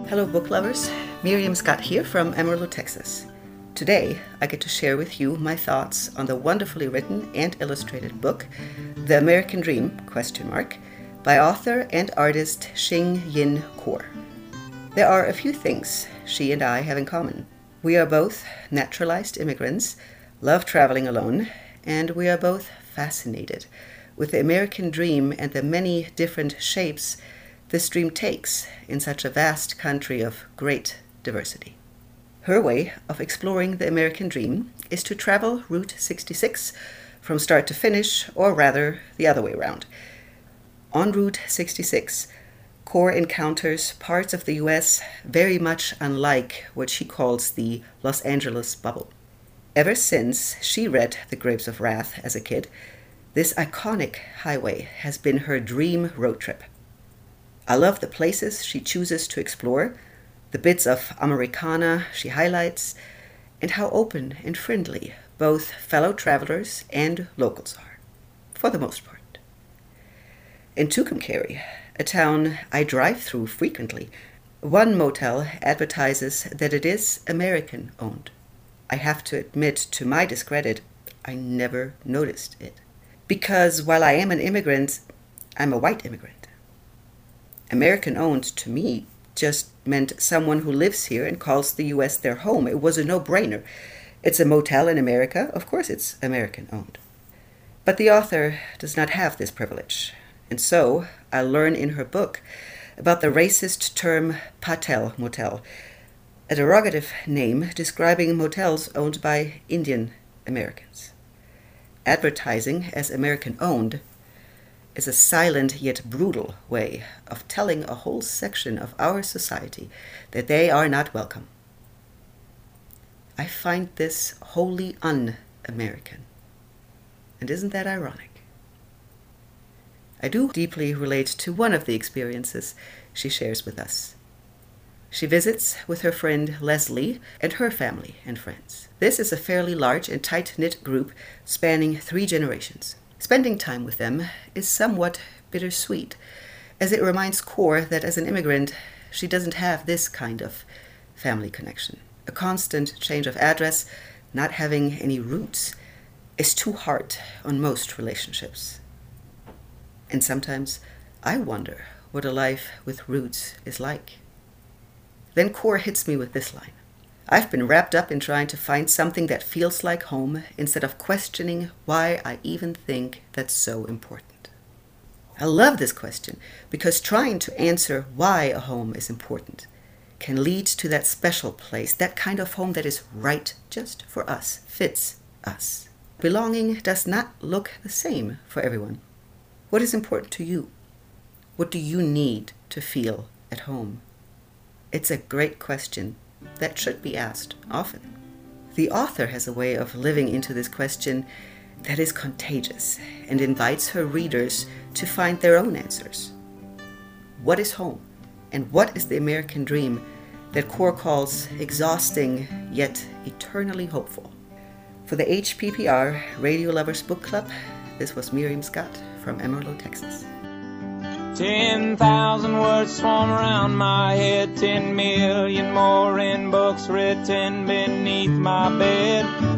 Hello book lovers, Miriam Scott here from Amarillo, Texas. Today I get to share with you my thoughts on the wonderfully written and illustrated book, The American Dream, by author and artist Shing Yin Khor. There are a few things she and I have in common. We are both naturalized immigrants, love traveling alone, and we are both fascinated with the American dream and the many different shapes this dream takes in such a vast country of great diversity. Her way of exploring the American dream is to travel Route 66 from start to finish, or rather the other way around. On Route 66, Khor encounters parts of the US very much unlike what she calls the Los Angeles bubble. Ever since she read The Grapes of Wrath as a kid, this iconic highway has been her dream road trip. I love the places she chooses to explore, the bits of Americana she highlights, and how open and friendly both fellow travelers and locals are, for the most part. In Tucumcari, a town I drive through frequently, one motel advertises that it is American-owned. I have to admit, to my discredit, I never noticed it. Because while I am an immigrant, I'm a white immigrant. American-owned, to me, just meant someone who lives here and calls the US their home. It was a no-brainer. It's a motel in America. Of course it's American-owned. But the author does not have this privilege. And so I learn in her book about the racist term Patel Motel, a derogative name describing motels owned by Indian Americans. Advertising as American-owned is a silent yet brutal way of telling a whole section of our society that they are not welcome. I find this wholly un-American. And isn't that ironic? I do deeply relate to one of the experiences she shares with us. She visits with her friend Leslie and her family and friends. This is a fairly large and tight-knit group spanning 3 generations. Spending time with them is somewhat bittersweet, as it reminds Khor that as an immigrant, she doesn't have this kind of family connection. A constant change of address, not having any roots, is too hard on most relationships. And sometimes I wonder what a life with roots is like. Then Khor hits me with this line. I've been wrapped up in trying to find something that feels like home instead of questioning why I even think that's so important. I love this question because trying to answer why a home is important can lead to that special place, that kind of home that is right just for us, fits us. Belonging does not look the same for everyone. What is important to you? What do you need to feel at home? It's a great question that should be asked often. The author has a way of living into this question that is contagious and invites her readers to find their own answers. What is home? And what is the American dream that Khor calls exhausting yet eternally hopeful? For the HPPR Radio Lovers Book Club, this was Miriam Scott from Amarillo, Texas. 10,000 words swarm around my head, 10 million more in books written beneath my bed.